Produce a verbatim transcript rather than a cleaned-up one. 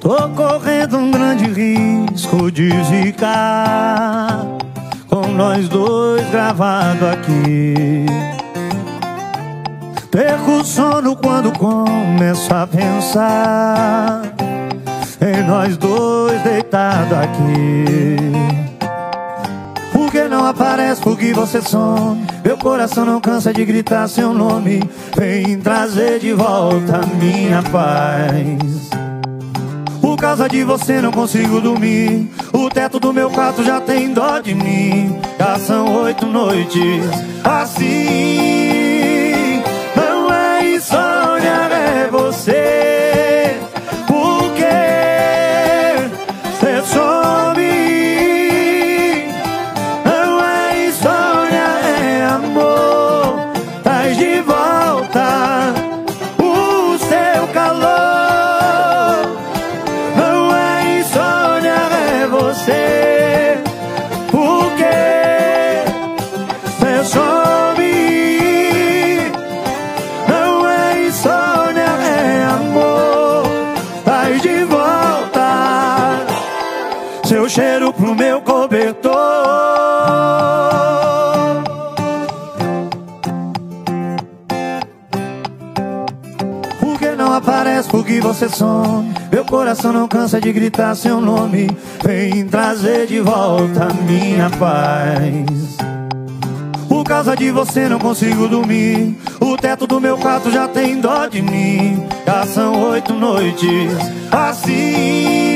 Tô correndo um grande risco de ficar com nós dois gravado aqui. Perco o sono quando começo a pensar em nós dois deitados aqui. Por que não aparece? Por que você some? Meu coração não cansa de gritar seu nome. Vem trazer de volta minha paz. Por causa de você não consigo dormir. O teto do meu quarto já tem dó de mim. Já são oito noites assim. Não é insônia, é você. Por que você some? Não é insônia, é amor. Traz de volta o seu calor. Você, por que você some? Não é insônia, é amor. Traz de volta seu cheiro pro meu cobertor. Por que não aparece? Por que você some? Meu coração não cansa de gritar seu nome. Vem trazer de volta minha paz. Por causa de você não consigo dormir. O teto do meu quarto já tem dó de mim. Já são oito noites assim.